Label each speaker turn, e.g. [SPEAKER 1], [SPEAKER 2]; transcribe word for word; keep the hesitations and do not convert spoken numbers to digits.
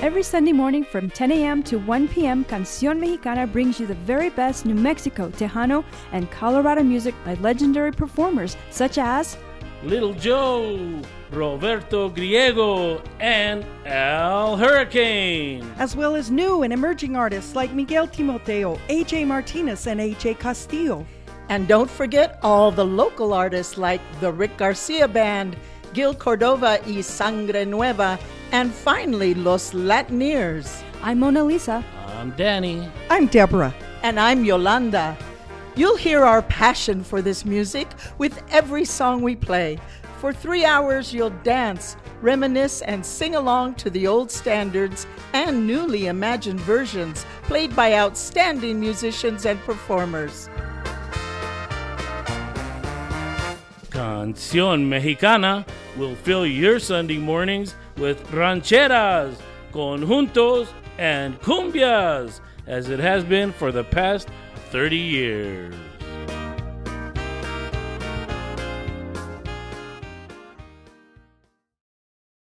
[SPEAKER 1] Every Sunday morning from ten a.m. to one p.m., Canción Mexicana brings you the very best New Mexico, Tejano, and Colorado music by legendary performers such as
[SPEAKER 2] Little Joe, Roberto Griego, and El Hurricane.
[SPEAKER 3] As well as new and emerging artists like Miguel Timoteo, A J Martinez, and A J Castillo.
[SPEAKER 4] And don't forget all the local artists like the Rick Garcia Band, Gil Cordova y Sangre Nueva, and finally, Los Latineers.
[SPEAKER 1] I'm Mona Lisa.
[SPEAKER 2] I'm Danny.
[SPEAKER 3] I'm Deborah.
[SPEAKER 4] And I'm Yolanda. You'll hear our passion for this music with every song we play. For three hours, you'll dance, reminisce, and sing along to the old standards and newly imagined versions played by outstanding musicians and performers.
[SPEAKER 2] Canción Mexicana will fill your Sunday mornings with rancheras, conjuntos, and cumbias, as it has been for the past thirty years.